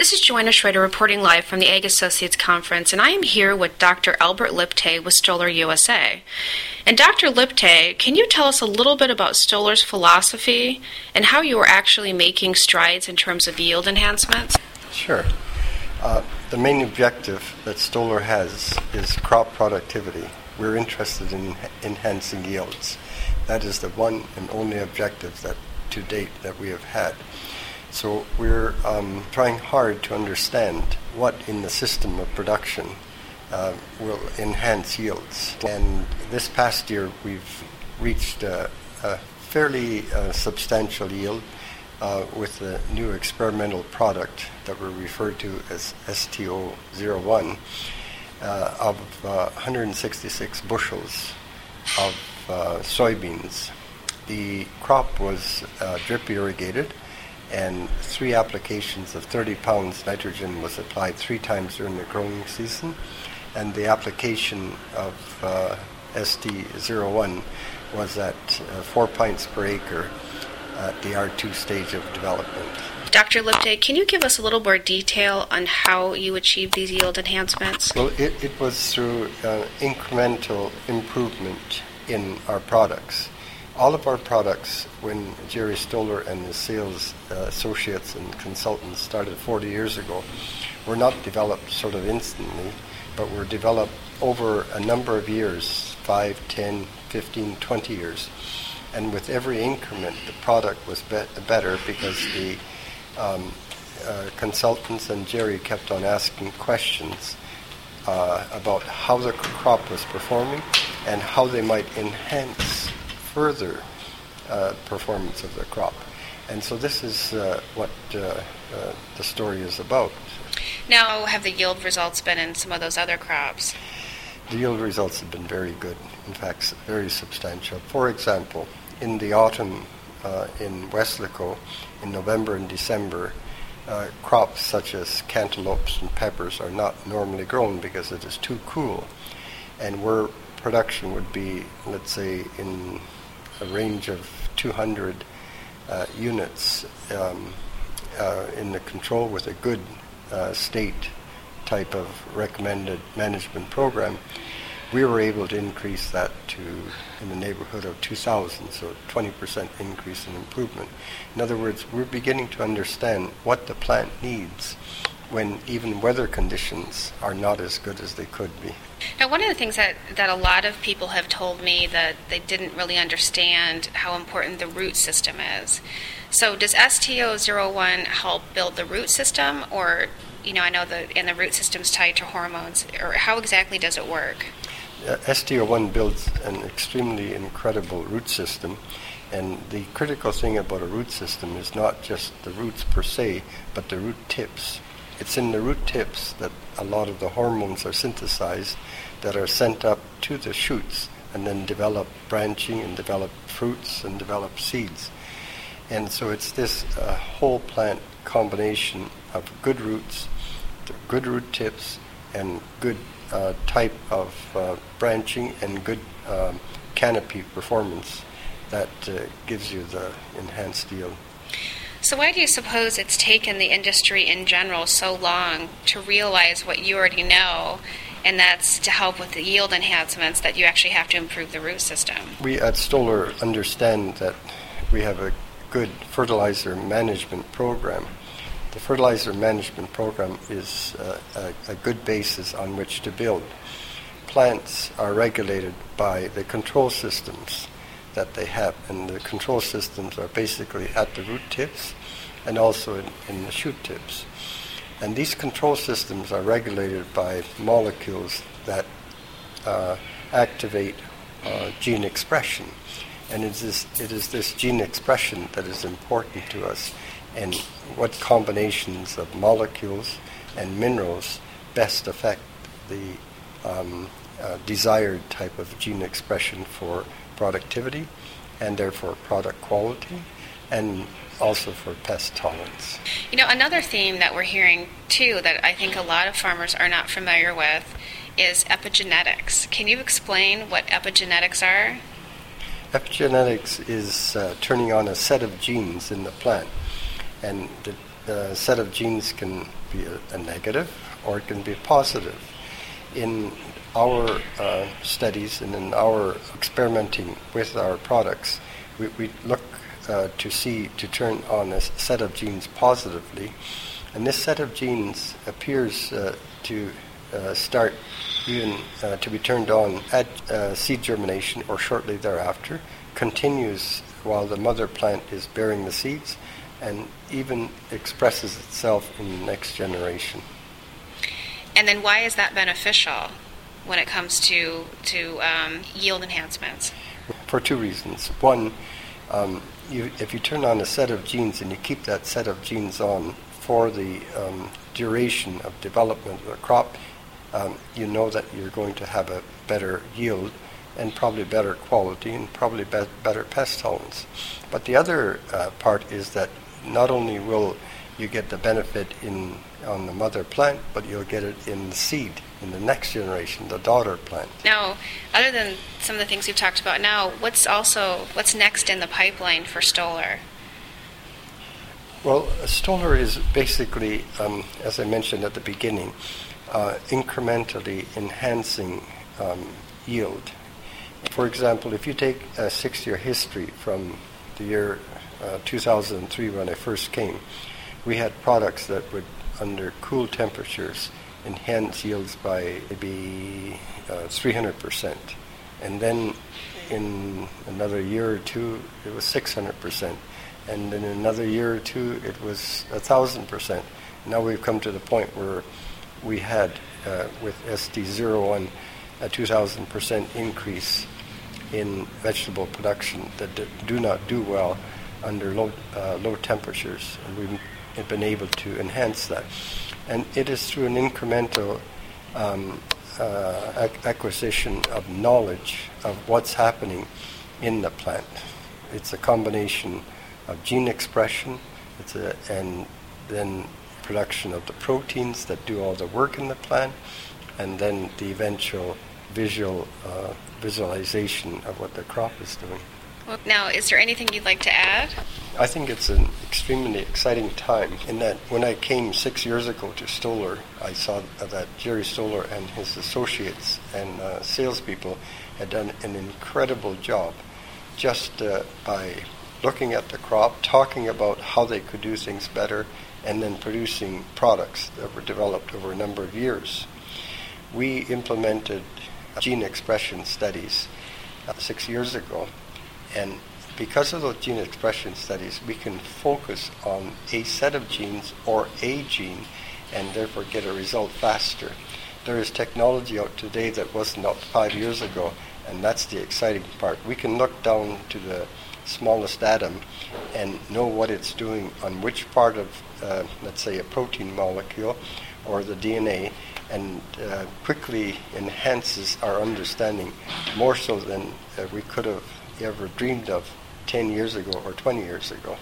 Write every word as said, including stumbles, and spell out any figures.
This is Joanna Schrader reporting live from the Ag Associates Conference, and I am here with Doctor Albert Liptay with Stoller U S A. And Doctor Liptay, can you tell us a little bit about Stoller's philosophy and how you are actually making strides in terms of yield enhancements? Sure. Uh, the main objective that Stoller has is crop productivity. We're interested in enhancing yields. That is the one and only objective that to date that we have had. So we're um, trying hard to understand what in the system of production uh, will enhance yields. And this past year we've reached a, a fairly uh, substantial yield uh, with a new experimental product that we refer to as S T O zero one uh, of uh, one hundred sixty-six bushels of uh, soybeans. The crop was uh, drip irrigated, and three applications of thirty pounds nitrogen was applied three times during the growing season, and the application of uh, S T zero one was at uh, four pints per acre at the R two stage of development. Doctor Liptay, can you give us a little more detail on how you achieved these yield enhancements? Well, it, it was through uh, incremental improvement in our products. All of our products, when Jerry Stoller and his sales uh, associates and consultants started forty years ago, were not developed sort of instantly, but were developed over a number of years, five, ten, fifteen, twenty years. And with every increment, the product was be- better because the um, uh, consultants and Jerry kept on asking questions uh, about how the crop was performing and how they might enhance further uh, performance of the crop. And so this is uh, what uh, uh, the story is about. Now, have the yield results been in some of those other crops? The yield results have been very good, in fact, very substantial. For example, in the autumn uh, in Weslaco, in November and December, uh, crops such as cantaloupes and peppers are not normally grown because it is too cool. And where production would be, let's say, in a range of two hundred uh, units um, uh, in the control with a good uh, state type of recommended management program, we were able to increase that to in the neighborhood of two thousand, so twenty percent increase in improvement. In other words, we're beginning to understand what the plant needs when even weather conditions are not as good as they could be. Now, one of the things that, that a lot of people have told me that they didn't really understand how important the root system is. So does S T O zero one help build the root system, or, you know, I know the and the root system's tied to hormones, or how exactly does it work? Uh, S T O one builds an extremely incredible root system, and the critical thing about a root system is not just the roots per se, but the root tips. It's in the root tips that a lot of the hormones are synthesized that are sent up to the shoots and then develop branching and develop fruits and develop seeds. And so it's this uh, whole plant combination of good roots, good root tips, and good uh, type of uh, branching and good um, canopy performance that uh, gives you the enhanced yield. So why do you suppose it's taken the industry in general so long to realize what you already know, and that's to help with the yield enhancements, that you actually have to improve the root system? We at Stoller understand that we have a good fertilizer management program. The fertilizer management program is uh, a, a good basis on which to build. Plants are regulated by the control systems that they have, and the control systems are basically at the root tips and also in, in the shoot tips. And these control systems are regulated by molecules that uh, activate uh, gene expression. And it is, it is this gene expression that is important to us, and what combinations of molecules and minerals best affect the um, uh, desired type of gene expression for productivity, and therefore product quality, and also for pest tolerance. You know, another theme that we're hearing too that I think a lot of farmers are not familiar with is epigenetics. Can you explain what epigenetics are? Epigenetics is uh, turning on a set of genes in the plant, and the uh, set of genes can be a, a negative or it can be positive. In our uh, studies and in our experimenting with our products, we, we look uh, to see to turn on a set of genes positively, and this set of genes appears uh, to uh, start even uh, to be turned on at uh, seed germination or shortly thereafter, continues while the mother plant is bearing the seeds, and even expresses itself in the next generation. And then why is that beneficial when it comes to, to um, yield enhancements? For two reasons. One, um, you, if you turn on a set of genes and you keep that set of genes on for the um, duration of development of the crop, um, you know that you're going to have a better yield and probably better quality and probably be- better pest tolerance. But the other uh, part is that not only will you get the benefit in on the mother plant, but you'll get it in the seed, in the next generation, the daughter plant. Now, other than some of the things we've talked about now, what's also, what's next in the pipeline for Stoller? Well, Stoller is basically, um, as I mentioned at the beginning, uh, incrementally enhancing um, yield. For example, if you take a six-year history from the year uh, two thousand three when I first came, we had products that would, under cool temperatures, enhance yields by maybe uh, three hundred percent. And then in another year or two, it was six hundred percent. And in another year or two, it was one thousand percent. Now we've come to the point where we had, uh, with S T zero one, a two thousand percent increase in vegetable production that d- do not do well under low, uh, low temperatures. And we've been able to enhance that. And it is through an incremental um, uh, ac- acquisition of knowledge of what's happening in the plant. It's a combination of gene expression, it's a, and then production of the proteins that do all the work in the plant, and then the eventual visual uh, visualization of what the crop is doing. Well, now, is there anything you'd like to add? I think it's an extremely exciting time in that when I came six years ago to Stoller, I saw that Jerry Stoller and his associates and uh, salespeople had done an incredible job just uh, by looking at the crop, talking about how they could do things better, and then producing products that were developed over a number of years. We implemented gene expression studies uh, six years ago, and because of those gene expression studies, we can focus on a set of genes or a gene and therefore get a result faster. There is technology out today that wasn't out five years ago, and that's the exciting part. We can look down to the smallest atom and know what it's doing on which part of, uh, let's say, a protein molecule or the D N A, and uh, quickly enhances our understanding more so than uh, we could have ever dreamed of ten years ago or twenty years ago.